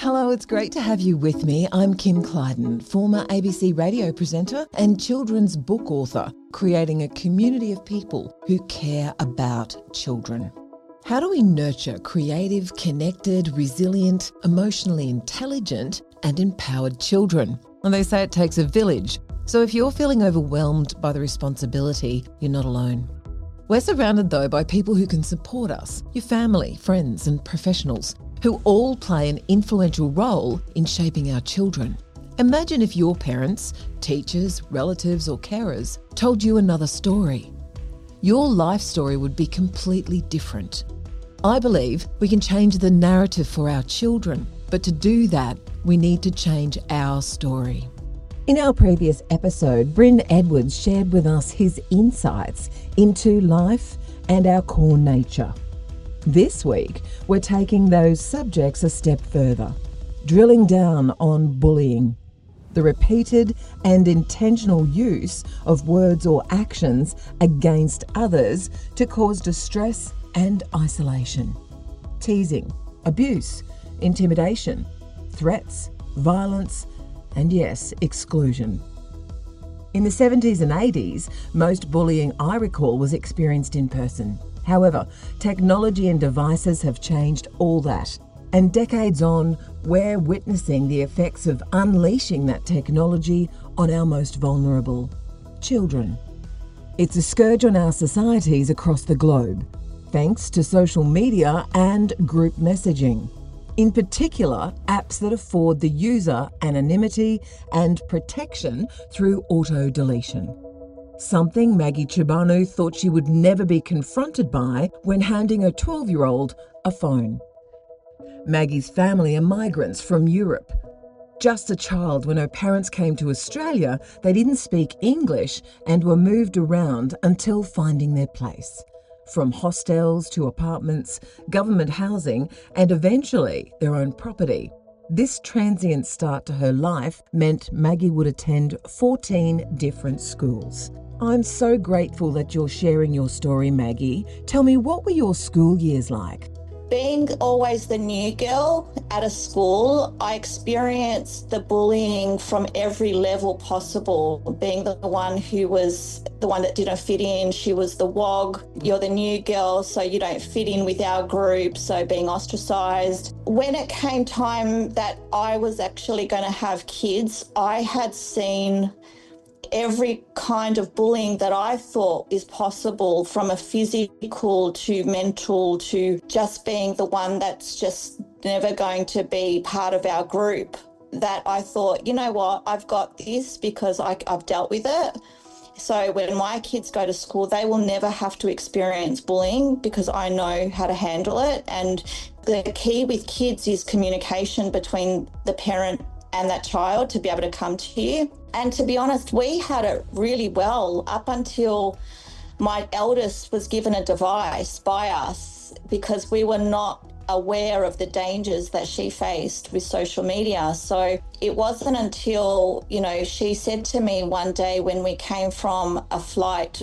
Hello, it's great to have you with me. I'm Kim Clyden, former ABC radio presenter and children's book author, creating a community of people who care about children. How do we nurture creative, connected, resilient, emotionally intelligent and empowered children? And they say it takes a village. So if you're feeling overwhelmed by the responsibility, you're not alone. We're surrounded, though, by people who can support us, your family, friends and professionals, who all play an influential role in shaping our children. Imagine if your parents, teachers, relatives or carers told you another story. Your life story would be completely different. I believe we can change the narrative for our children, but to do that, we need to change our story. In our previous episode, Bryn Edwards shared with us his insights into life and our core nature. This week, we're taking those subjects a step further, drilling down on bullying, the repeated and intentional use of words or actions against others to cause distress and isolation, teasing, abuse, intimidation, threats, violence, and yes, exclusion. In the 70s and 80s, most bullying I recall was experienced in person. However, technology and devices have changed all that. And decades on, we're witnessing the effects of unleashing that technology on our most vulnerable, children. It's a scourge on our societies across the globe, thanks to social media and group messaging. In particular, apps that afford the user anonymity and protection through auto-deletion. Something Maggie Chibanu thought she would never be confronted by when handing her 12-year-old a phone. Maggie's family are migrants from Europe. Just a child when her parents came to Australia, they didn't speak English and were moved around until finding their place. From hostels to apartments, government housing, and eventually their own property. This transient start to her life meant Maggie would attend 14 different schools. I'm so grateful that you're sharing your story, Maggie. Tell me, what were your school years like? Being always the new girl at a school, I experienced the bullying from every level possible. Being the one who was the one that didn't fit in, she was the WOG. You're the new girl, so you don't fit in with our group, so being ostracised. When it came time that I was actually going to have kids, I had seen every kind of bullying that I thought is possible, from a physical to mental to just being the one that's just never going to be part of our group, that I thought, you know what, I've got this because I've dealt with it. So when my kids go to school, they will never have to experience bullying because I know how to handle it. And the key with kids is communication between the parent and that child to be able to come to you. And to be honest, we had it really well up until my eldest was given a device by us, because we were not aware of the dangers that she faced with social media. So it wasn't until, she said to me one day when we came from a flight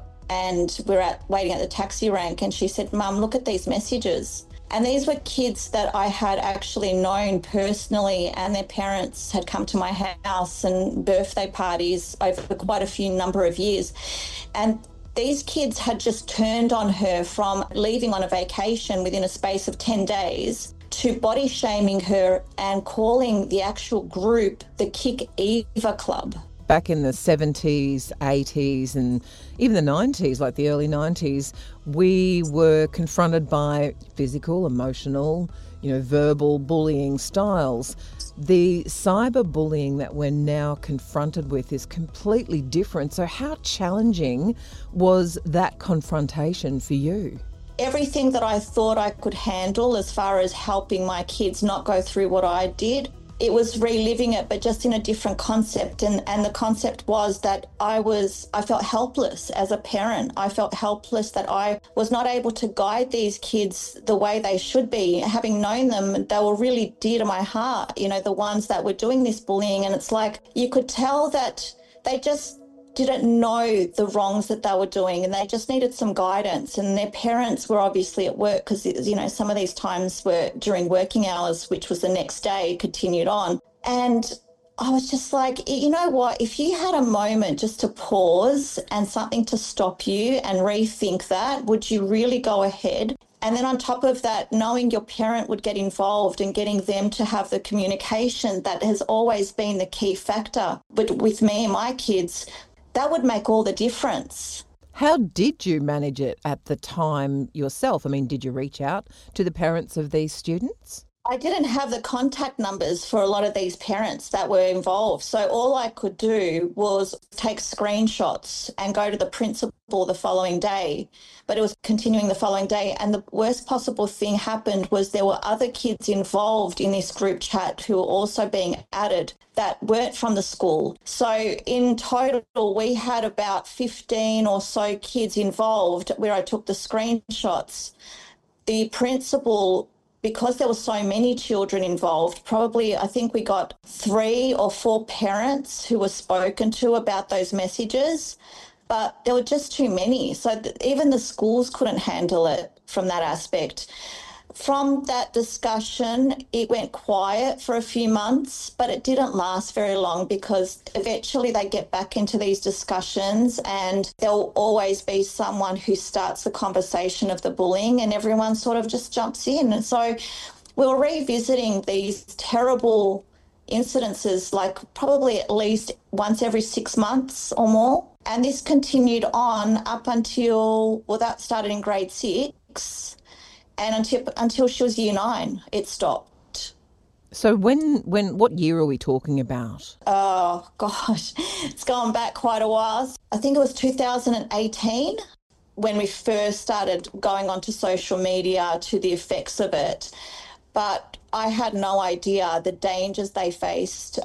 and we're waiting at the taxi rank, and she said, "Mum, look at these messages." And these were kids that I had actually known personally, and their parents had come to my house and birthday parties over quite a few number of years. And these kids had just turned on her from leaving on a vacation within a space of 10 days to body shaming her and calling the actual group the Kick Eva Club. Back in the 70s, 80s and even the 90s, like the early 90s, we were confronted by physical, emotional, verbal bullying styles. The cyberbullying that we're now confronted with is completely different. So how challenging was that confrontation for you? Everything that I thought I could handle as far as helping my kids not go through what I did, it was reliving it, but just in a different concept. And the concept was that I felt helpless as a parent. I felt helpless that I was not able to guide these kids the way they should be. Having known them, they were really dear to my heart, the ones that were doing this bullying. And it's like you could tell that they just didn't know the wrongs that they were doing, and they just needed some guidance. And their parents were obviously at work because, you know, some of these times were during working hours, which was the next day, continued on. And I was just like, you know what, if you had a moment just to pause and something to stop you and rethink that, would you really go ahead? And then on top of that, knowing your parent would get involved and getting them to have the communication that has always been the key factor. But with me and my kids, that would make all the difference. How did you manage it at the time yourself? I mean, did you reach out to the parents of these students? I didn't have the contact numbers for a lot of these parents that were involved. So all I could do was take screenshots and go to the principal the following day. But it was continuing the following day. And the worst possible thing happened was there were other kids involved in this group chat who were also being added that weren't from the school. So in total, we had about 15 or so kids involved where I took the screenshots. The principal, because there were so many children involved, probably I think we got 3 or 4 parents who were spoken to about those messages, but there were just too many. So even the schools couldn't handle it from that aspect. From that discussion, it went quiet for a few months, but it didn't last very long because eventually they get back into these discussions and there'll always be someone who starts the conversation of the bullying and everyone sort of just jumps in. And so we were revisiting these terrible incidences like probably at least once every 6 months or more. And this continued on up until, well, that started in grade 6. And until she was year 9, it stopped. So what year are we talking about? Oh, gosh, it's gone back quite a while. I think it was 2018 when we first started going onto social media to the effects of it. But I had no idea the dangers they faced.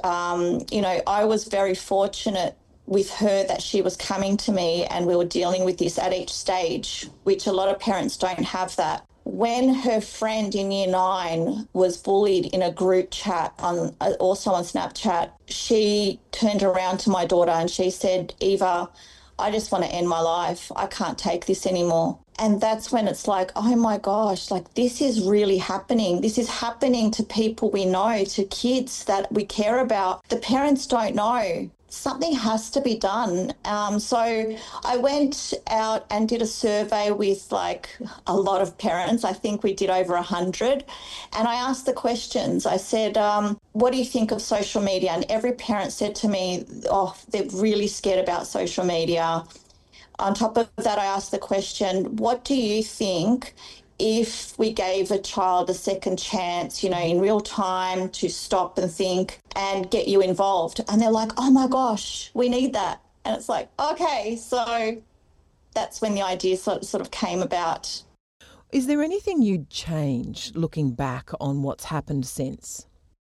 I was very fortunate with her that she was coming to me and we were dealing with this at each stage, which a lot of parents don't have that. When her friend in year 9 was bullied in a group chat also on Snapchat, she turned around to my daughter and she said, "Eva, I just want to end my life. I can't take this anymore." And that's when it's like, oh my gosh, like this is really happening. This is happening to people we know, to kids that we care about. The parents don't know. Something has to be done. So I went out and did a survey with like a lot of parents. I think we did over 100. And I asked the questions. I said, what do you think of social media? And every parent said to me, oh, they're really scared about social media. On top of that, I asked the question, what do you think if we gave a child a second chance, in real time to stop and think and get you involved? And they're like, oh my gosh, we need that. And it's like, okay, so that's when the idea sort of came about. Is there anything you'd change looking back on what's happened since?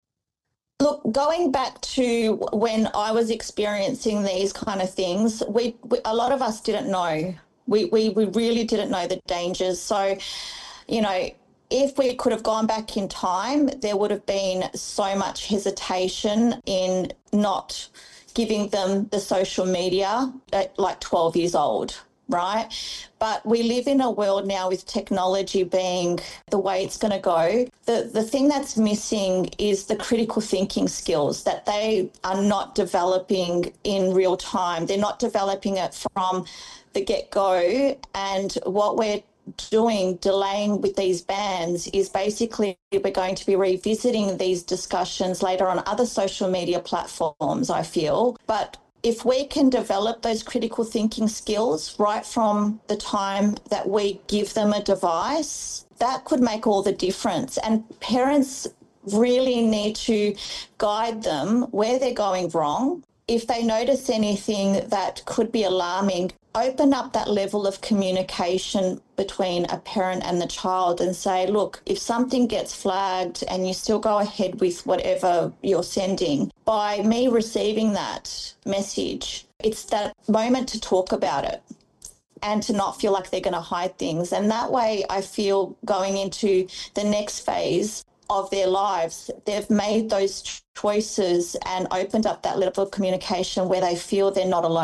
Look, going back to when I was experiencing these kind of things, we a lot of us didn't know. We really didn't know the dangers. So, if we could have gone back in time, there would have been so much hesitation in not giving them the social media at like 12 years old, right? But we live in a world now with technology being the way it's going to go. The thing that's missing is the critical thinking skills that they are not developing in real time. They're not developing it from the get-go. And what we're delaying with these bans is basically we're going to be revisiting these discussions later on other social media platforms, I feel. But if we can develop those critical thinking skills right from the time that we give them a device, that could make all the difference. And parents really need to guide them where they're going wrong. If they notice anything that could be alarming, open up that level of communication between a parent and the child and say, look, if something gets flagged and you still go ahead with whatever you're sending, by me receiving that message, it's that moment to talk about it and to not feel like they're going to hide things. And that way I feel going into the next phase of their lives, they've made those choices and opened up that level of communication where they feel they're not alone.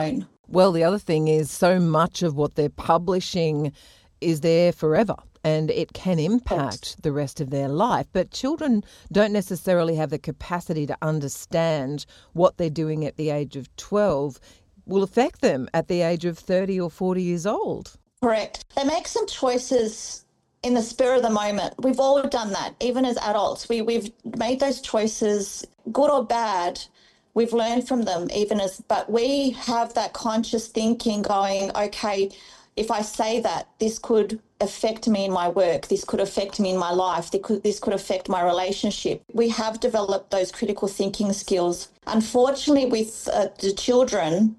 Well, the other thing is so much of what they're publishing is there forever and it can impact the rest of their life. But children don't necessarily have the capacity to understand what they're doing at the age of 12 will affect them at the age of 30 or 40 years old. Correct. They make some choices in the spur of the moment. We've all done that, even as adults. We've made those choices, good or bad. We've learned from them, but we have that conscious thinking going, okay, if I say that, this could affect me in my work, this could affect me in my life, this could affect my relationship. We have developed those critical thinking skills. Unfortunately, with the children,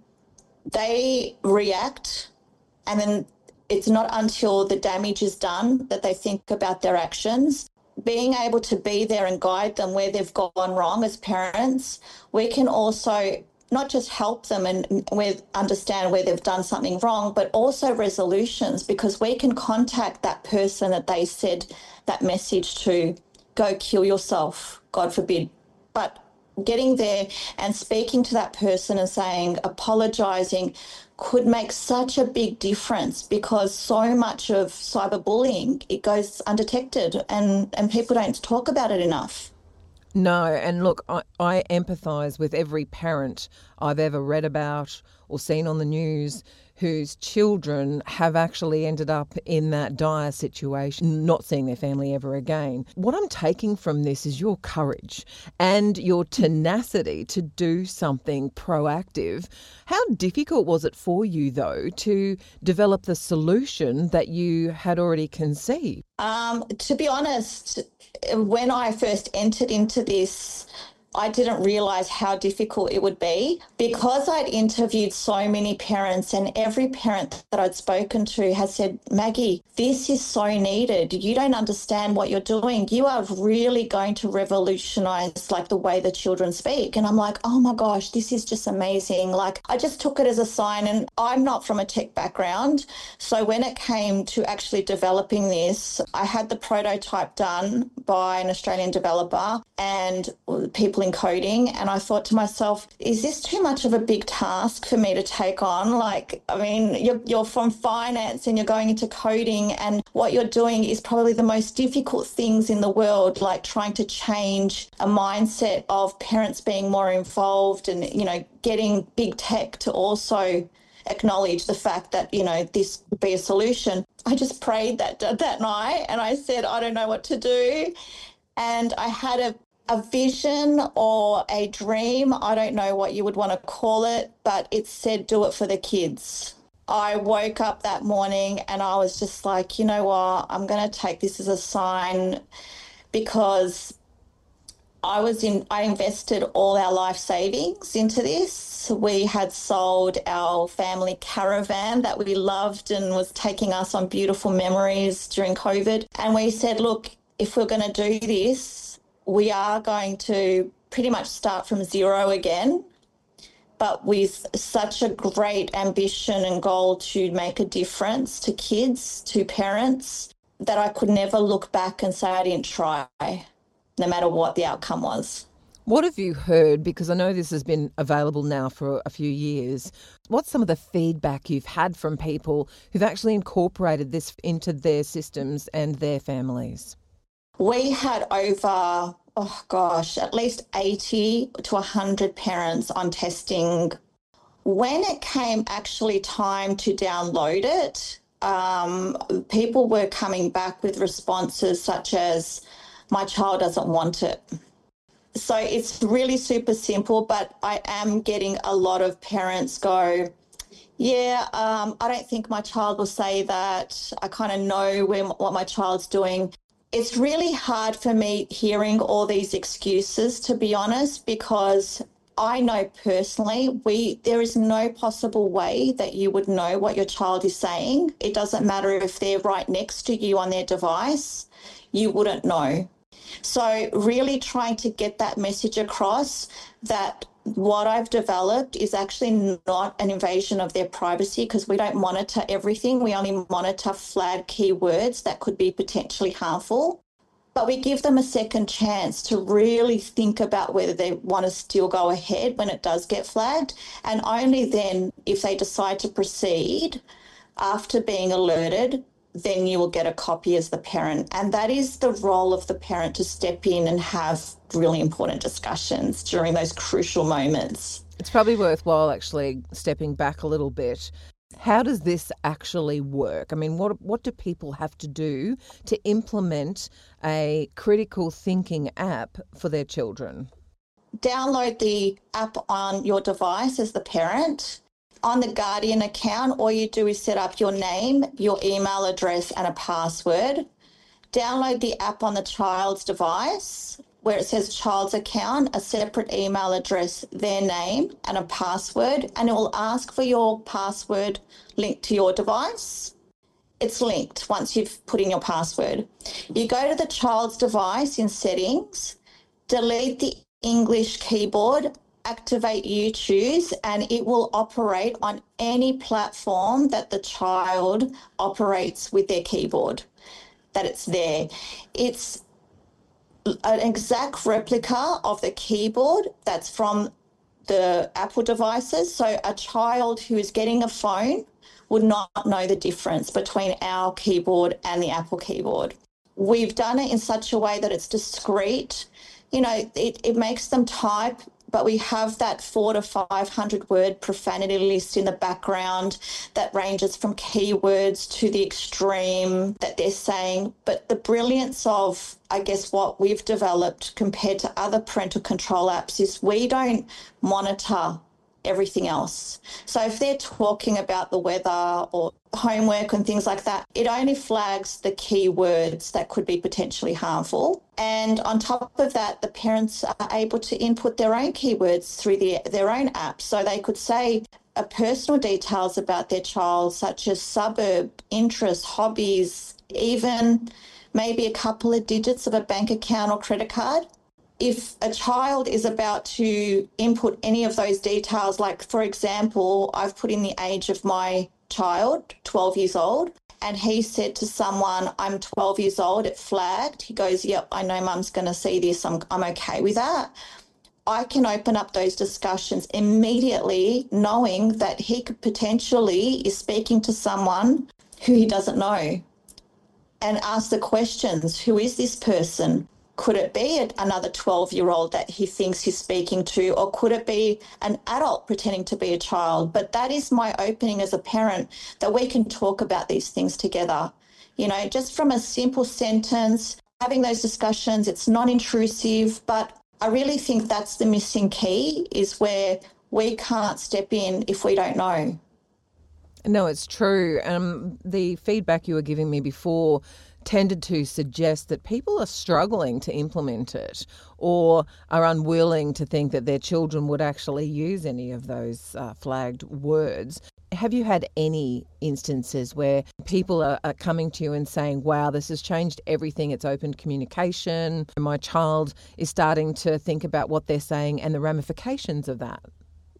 they react, and then it's not until the damage is done that they think about their actions. Being able to be there and guide them where they've gone wrong as parents, we can also not just help them and understand where they've done something wrong, but also resolutions, because we can contact that person that they said that message to, go kill yourself, God forbid. But getting there and speaking to that person and saying, apologising, could make such a big difference, because so much of cyberbullying, it goes undetected and people don't talk about it enough. No, and look, I empathise with every parent I've ever read about or seen on the news whose children have actually ended up in that dire situation, not seeing their family ever again. What I'm taking from this is your courage and your tenacity to do something proactive. How difficult was it for you, though, to develop the solution that you had already conceived? To be honest, when I first entered into this, I didn't realise how difficult it would be, because I'd interviewed so many parents, and every parent that I'd spoken to has said, Maggie, this is so needed. You don't understand what you're doing. You are really going to revolutionise like the way the children speak. And I'm like, oh my gosh, this is just amazing. Like, I just took it as a sign, and I'm not from a tech background. So when it came to actually developing this, I had the prototype done by an Australian developer and people in coding, and I thought to myself, is this too much of a big task for me to take on? Like, I mean, you're from finance and you're going into coding, and what you're doing is probably the most difficult things in the world, like trying to change a mindset of parents being more involved and, getting big tech to also acknowledge the fact that, this could be a solution. I just prayed that night, and I said, I don't know what to do. And I had a vision or a dream, I don't know what you would want to call it, but it said, do it for the kids. I woke up that morning and I was just like, you know what, I'm going to take this as a sign, because I invested all our life savings into this. We had sold our family caravan that we loved and was taking us on beautiful memories during COVID. And we said, look, if we're going to do this, we are going to pretty much start from zero again, but with such a great ambition and goal to make a difference to kids, to parents, that I could never look back and say I didn't try, no matter what the outcome was. What have you heard? Because I know this has been available now for a few years. What's some of the feedback you've had from people who've actually incorporated this into their systems and their families? We had over, at least 80 to 100 parents on testing. When it came actually time to download it, people were coming back with responses such as, my child doesn't want it. So it's really super simple, but I am getting a lot of parents go, I don't think my child will say that. I kind of know what my child's doing. It's really hard for me hearing all these excuses, to be honest, because I know personally there is no possible way that you would know what your child is saying. It doesn't matter if they're right next to you on their device, you wouldn't know. So really trying to get that message across that what I've developed is actually not an invasion of their privacy, because we don't monitor everything. We only monitor flagged keywords that could be potentially harmful. But we give them a second chance to really think about whether they want to still go ahead when it does get flagged. And only then, if they decide to proceed after being alerted, then you will get a copy as the parent. And that is the role of the parent, to step in and have really important discussions during those crucial moments. It's probably worthwhile actually stepping back a little bit. How does this actually work? I mean, what do people have to do to implement a critical thinking app for their children? Download the app on your device as the parent. On the Guardian account, all you do is set up your name, your email address and a password. Download the app on the child's device where it says child's account, a separate email address, their name and a password, and it will ask for your password linked to your device. It's linked once you've put in your password. You go to the child's device in settings, delete the English keyboard, activate You Choose, and it will operate on any platform that the child operates with their keyboard, that it's there. It's an exact replica of the keyboard that's from the Apple devices. So a child who is getting a phone would not know the difference between our keyboard and the Apple keyboard. We've done it in such a way that it's discreet. You know, it makes them type, but we have that 400 to 500 word profanity list in the background that ranges from keywords to the extreme that they're saying. But the brilliance of, I guess, what we've developed compared to other parental control apps is we don't monitor everything else. So if they're talking about the weather or homework and things like that, it only flags the keywords that could be potentially harmful. And on top of that, the parents are able to input their own keywords through their own app. So they could say personal details about their child, such as suburb, interests, hobbies, even maybe a couple of digits of a bank account or credit card. If a child is about to input any of those details, like, for example, I've put in the age of my child, 12 years old, and he said to someone, I'm 12 years old, it flagged. He goes, yep, I know mum's going to see this. I'm okay with that. I can open up those discussions immediately, knowing that he could potentially is speaking to someone who he doesn't know, and ask the questions. Who is this person? Could it be another 12-year-old that he thinks he's speaking to, or could it be an adult pretending to be a child? But that is my opening as a parent, that we can talk about these things together. You know, just from a simple sentence, having those discussions, it's non-intrusive, but I really think that's the missing key, is where we can't step in if we don't know. No, it's true. The feedback you were giving me before tended to suggest that people are struggling to implement it, or are unwilling to think that their children would actually use any of those flagged words. Have you had any instances where people are coming to you and saying, wow, this has changed everything, it's opened communication, my child is starting to think about what they're saying and the ramifications of that?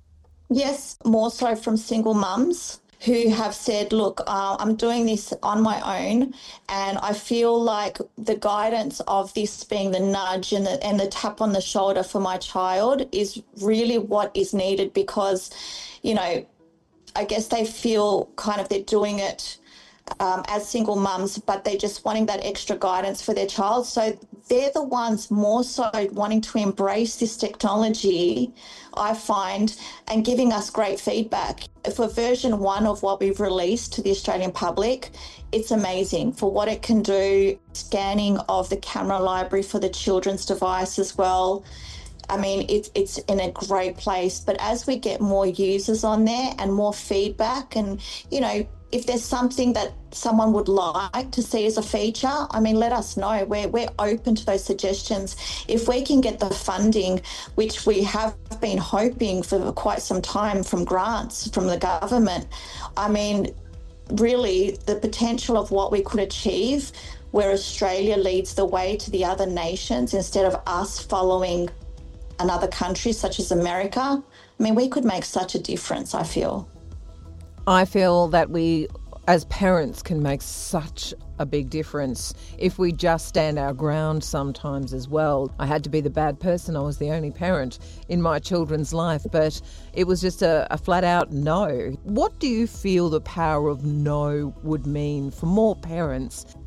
Yes, more so from single mums who have said, look, I'm doing this on my own, and I feel like the guidance of this being the nudge and the tap on the shoulder for my child is really what is needed, because, you know, I guess they feel kind of they're doing it as single mums, but they're just wanting that extra guidance for their child. So they're the ones more so wanting to embrace this technology, I find, and giving us great feedback. For version 1 of what we've released to the Australian public, it's amazing for what it can do. Scanning of the camera library for the children's device as well. I mean, it's in a great place. But as we get more users on there and more feedback, and, you know, if there's something that someone would like to see as a feature, I mean, let us know. We're open to those suggestions. If we can get the funding, which we have been hoping for quite some time from grants from the government, I mean, really the potential of what we could achieve, where Australia leads the way to the other nations instead of us following another country such as America, I mean, we could make such a difference, I feel. I feel that we as parents can make such a big difference if we just stand our ground sometimes as well. I had to be the bad person. I was the only parent in my children's life, but it was just a flat out no. What do you feel the power of no would mean for more parents